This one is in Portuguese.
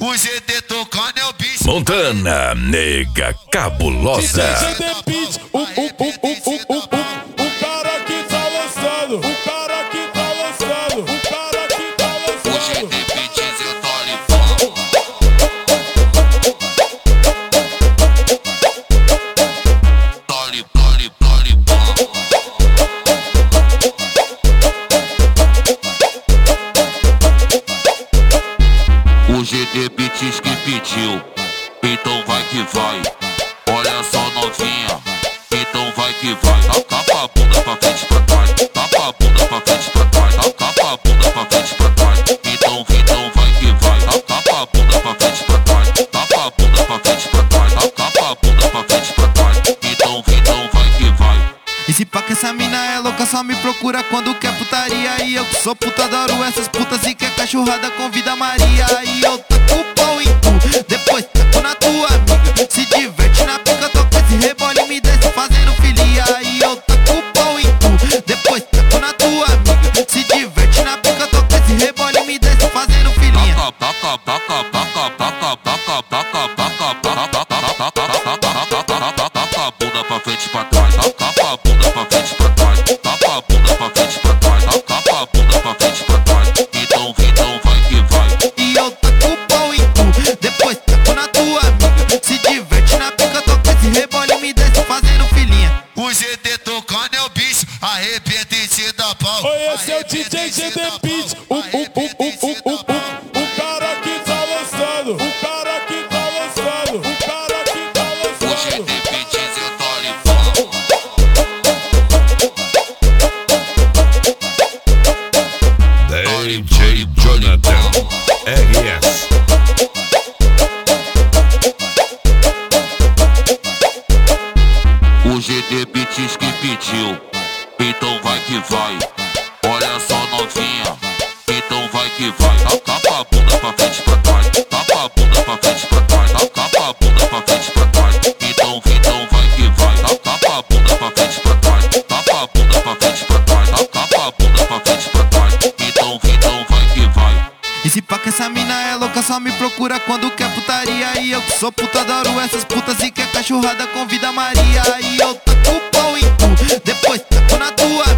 O GT tocando é o bicho. Montana, nega cabulosa. GT Beat, o cara que tá lançando, o cara que tá lançando, o cara que tá lançando. O GT Beats eu tô ali fora. O GT Beats que pediu, então vai que vai. Olha só novinha, então vai que vai. Capa a bunda pra frente pra trás, capa a bunda pra frente pra trás, capa a bunda pra frente pra trás. Então vai que vai. Capa a bunda pra frente pra trás, capa a bunda pra frente pra trás, capa a bunda pra frente pra trás. Então vai que vai. E se pá que essa mina é louca, só me procura quando quer putaria. E eu que sou puta, adoro essas putas. E quer cachorrada, convida a Maria. E eu taco o pau em tu, depois taco na tua amiga. Se diverte na pica, toca esse rebole e me desce fazendo filia. E eu taco o pau em tu, depois taco na tua amiga. Se diverte na pica, toca esse rebole e me desce fazendo filinha. Capa a bunda pra frente pra trás, capa a bunda pra frente pra trás, capa a bunda pra frente pra trás, capa a bunda pra frente pra trás. Então vai que vai. E eu taco o pau em tu, depois taco na tua amiga. Se diverte na pica, toca esse rebole e me desce fazendo filinha. O GT tocando é o bicho, arrebenta e te dá pau. Oi, esse é o DJ GT Beat, o cara que tá lançando, o cara que tá lançando, o cara que tá O lançando. GT Beats eu tô ali fora. DJ Jonathan RS. O GT Beats que pediu, então vai que vai. Olha só novinha, então vai que vai. Capa a bunda pra frente pra trás, capa a bunda pra frente pra trás, capa a bunda pra frente pra trás. Então vai que vai. Capa a bunda pra frente pra trás, capa a bunda pra frente pra trás, capa a bunda pra frente pra trás. Então vai que vai. E se pá que essa mina é louca, só me procura quando quer putaria. E eu que sou puta, adoro essas putas. E quer cachorrada, convida a Maria. E eu taco o pau em tu, depois taco na tua